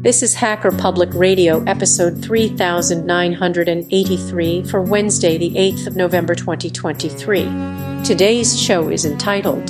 This is Hacker Public Radio, episode 3983 for Wednesday, the 8th of November 2023. Today's show is entitled,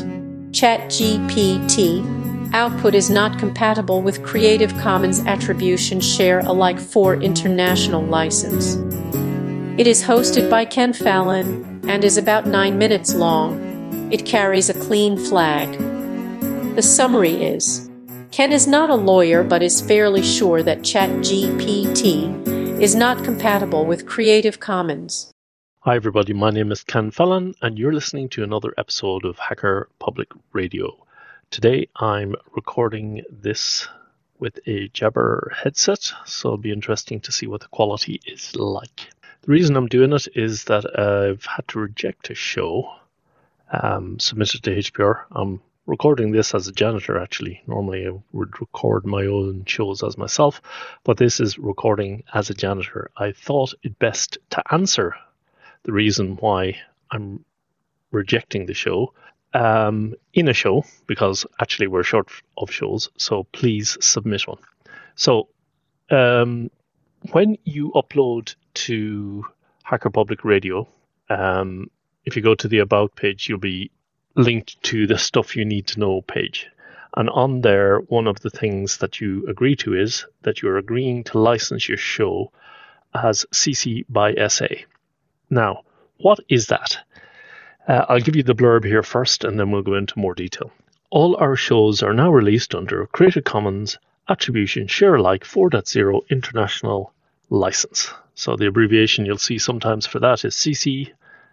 ChatGPT Output is not compatible with Creative Commons Attribution Share Alike 4 International License. It is hosted by Ken Fallon and is about 9 minutes long. It carries a clean flag. The summary is, Ken is not a lawyer but is fairly sure that ChatGPT is not compatible with Creative Commons. Hi everybody, my name is Ken Fallon and you're listening to another episode of Hacker Public Radio. Today I'm recording this with a Jabber headset, so it'll be interesting to see what the quality is like. The reason I'm doing it is that I've had to reject a show submitted to HPR. I'm recording this as a janitor, actually. Normally I would record my own shows as myself, but this is recording as a janitor. I thought it best to answer the reason why I'm rejecting the show in a show, because actually we're short of shows, so please submit one. So when you upload to Hacker Public Radio, if you go to the About page, you'll be linked to the Stuff You Need to Know page. And on there, one of the things that you agree to is that you're agreeing to license your show as CC by SA. Now, what is that? I'll give you the blurb here first, and then we'll go into more detail. All our shows are now released under Creative Commons Attribution Share Alike 4.0 International License. So the abbreviation you'll see sometimes for that is CC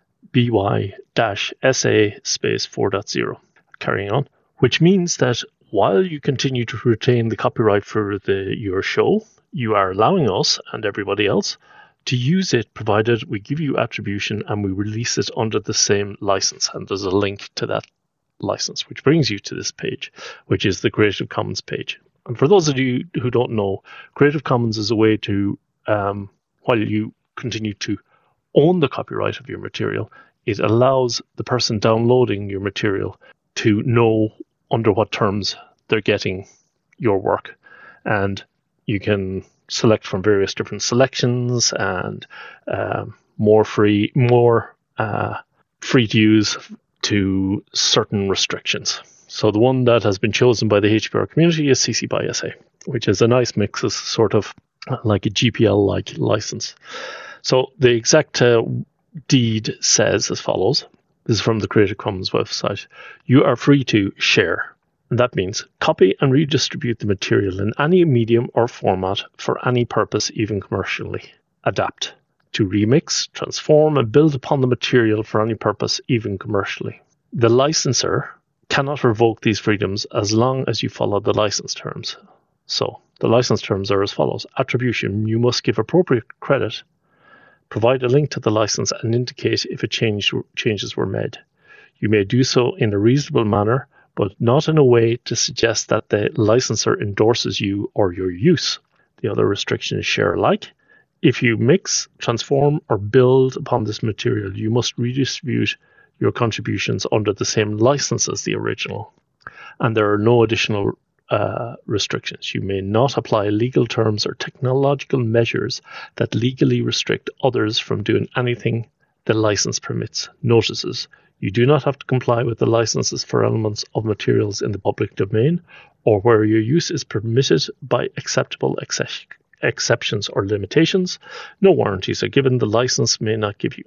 BY-SA space 4.0. Carrying on, which means that while you continue to retain the copyright for your show, you are allowing us and everybody else to use it provided we give you attribution and we release it under the same license. And there's a link to that license, which brings you to this page, which is the Creative Commons page. And for those of you who don't know, Creative Commons is a way to, while you continue to own the copyright of your material, it allows the person downloading your material to know under what terms they're getting your work. And you can select from various different selections and more free to use to certain restrictions. So the one that has been chosen by the HPR community is CC by SA, which is a nice mix of sort of like a GPL-like license. So the exact deed says as follows. This is from the Creative Commons website. You are free to share. And that means copy and redistribute the material in any medium or format for any purpose, even commercially. Adapt. To remix, transform, and build upon the material for any purpose, even commercially. The licensor cannot revoke these freedoms as long as you follow the license terms. So the license terms are as follows. Attribution. You must give appropriate credit. Provide a link to the license and indicate if changes were made. You may do so in a reasonable manner, but not in a way to suggest that the licensor endorses you or your use. The other restriction is share alike. If you mix, transform, or build upon this material, you must redistribute your contributions under the same license as the original. And there are no additional restrictions. You may not apply legal terms or technological measures that legally restrict others from doing anything the license permits. Notices. You do not have to comply with the licenses for elements of materials in the public domain or where your use is permitted by acceptable exceptions or limitations. No warranties are given. The license may not give you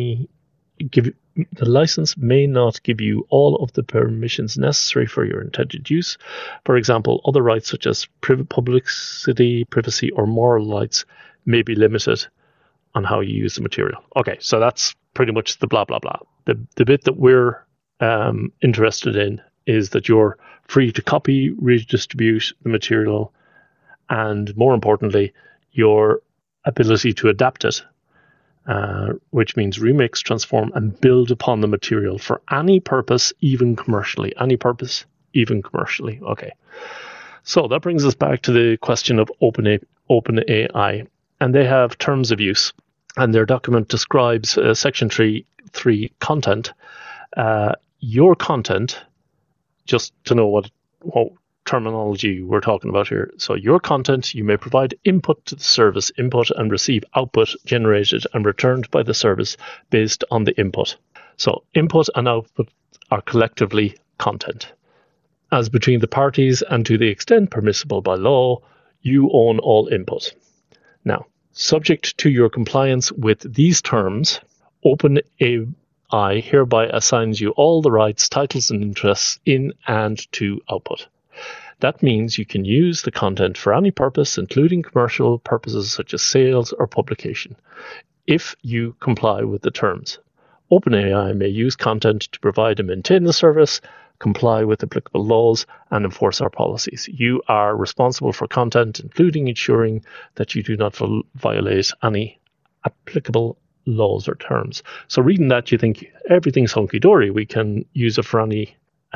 all of the permissions necessary for your intended use. For example, other rights such as publicity, privacy, or moral rights may be limited on how you use the material. Okay, so that's pretty much the blah, blah, blah. The bit that we're interested in is that you're free to copy, redistribute the material, and more importantly, your ability to adapt it, which means remix, transform, and build upon the material for any purpose, even commercially. Any purpose, even commercially. Okay. So that brings us back to the question of OpenAI. And they have terms of use. And their document describes Section 3 content. Your content, just to know what terminology we're talking about here. So your content, you may provide input to the service, input and receive output generated and returned by the service based on the input. So input and output are collectively content. As between the parties and to the extent permissible by law, you own all input. Now, subject to your compliance with these terms, OpenAI hereby assigns you all the rights, titles, and interests in and to output. That means you can use the content for any purpose, including commercial purposes such as sales or publication, if you comply with the terms. OpenAI may use content to provide and maintain the service, comply with applicable laws, and enforce our policies. You are responsible for content, including ensuring that you do not violate any applicable laws or terms. So reading that, you think everything's hunky-dory. We can use it for any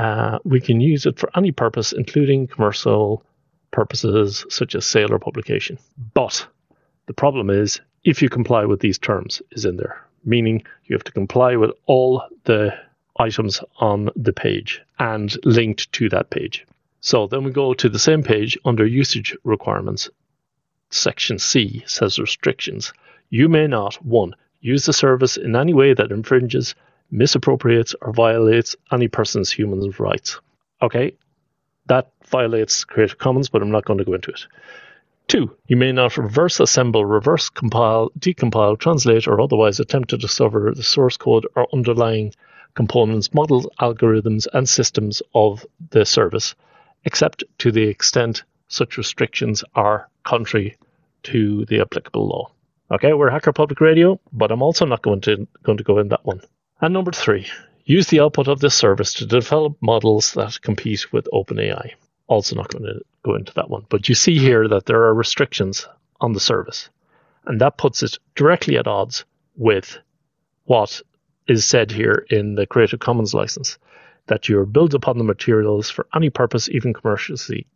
purpose, including commercial purposes such as sale or publication. But the problem is, if you comply with these terms, is in there, meaning you have to comply with all the items on the page and linked to that page. So then we go to the same page under usage requirements. Section C says restrictions. You may not, 1, use the service in any way that infringes, misappropriates, or violates any person's human rights. Okay, that violates Creative Commons, but I'm not going to go into it. 2, you may not reverse assemble, reverse compile, decompile, translate, or otherwise attempt to discover the source code or underlying components, models, algorithms, and systems of the service, except to the extent such restrictions are contrary to the applicable law. Okay, we're Hacker Public Radio, but I'm also not going to go in that one. And number 3, use the output of this service to develop models that compete with OpenAI. Also not going to go into that one. But you see here that there are restrictions on the service, and that puts it directly at odds with what is said here in the Creative Commons license, that you're built upon the materials for any purpose, even commercially.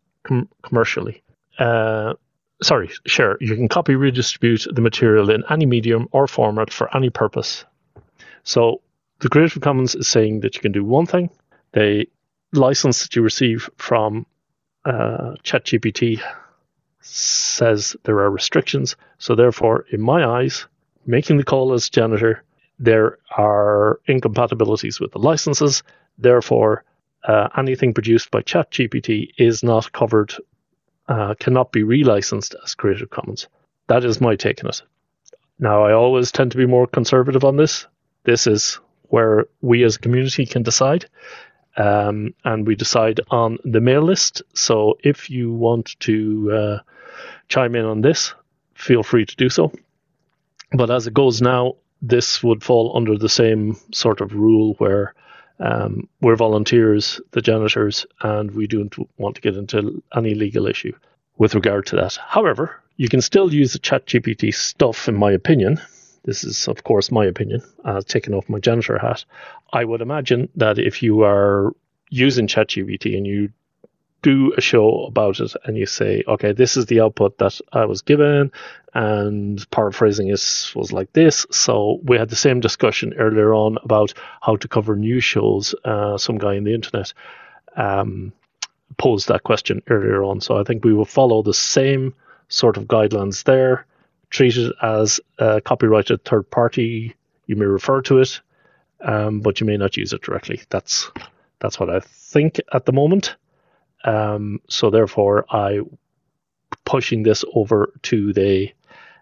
Share. You can copy, redistribute the material in any medium or format for any purpose. So the Creative Commons is saying that you can do one thing. The license that you receive from ChatGPT says there are restrictions. So therefore, in my eyes, making the call as janitor, there are incompatibilities with the licenses. Therefore, anything produced by ChatGPT is not covered, cannot be relicensed as Creative Commons. That is my take on it. Now, I always tend to be more conservative on this. This is where we as a community can decide. And we decide on the mail list. So if you want to chime in on this, feel free to do so. But as it goes now, this would fall under the same sort of rule where we're volunteers, the janitors, and we don't want to get into any legal issue with regard to that. However, you can still use the ChatGPT stuff, in my opinion. This is, of course, my opinion, taking off my janitor hat. I would imagine that if you are using ChatGPT and you do a show about it and you say, okay, this is the output that I was given, and paraphrasing was like this. So we had the same discussion earlier on about how to cover news shows. Some guy on the internet posed that question earlier on. So I think we will follow the same sort of guidelines there. Treat it as a copyrighted third party. You may refer to it, but you may not use it directly. That's what I think at the moment. So therefore, I'm pushing this over to the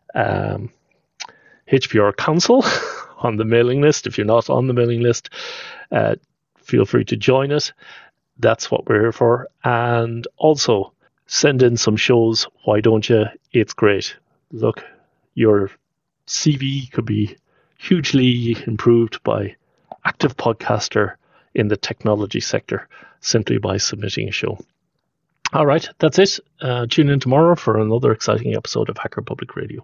HPR Council on the mailing list. If you're not on the mailing list, feel free to join us. That's what we're here for. And also, send in some shows. Why don't you? It's great. Look, your CV could be hugely improved by active podcaster in the technology sector simply by submitting a show. All right, that's it. Tune in tomorrow for another exciting episode of Hacker Public Radio.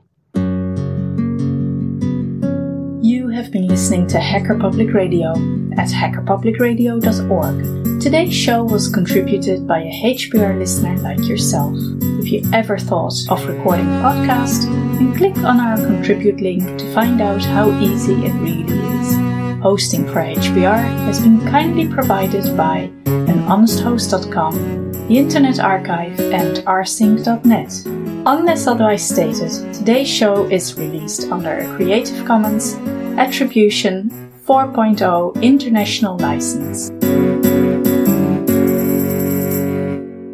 You have been listening to Hacker Public Radio at hackerpublicradio.org. Today's show was contributed by a HPR listener like yourself. If you ever thought of recording a podcast, then click on our contribute link to find out how easy it really is. Hosting for HPR has been kindly provided by anhonesthost.com the Internet Archive and rsync.net. Unless otherwise stated, today's show is released under a Creative Commons Attribution 4.0 International License.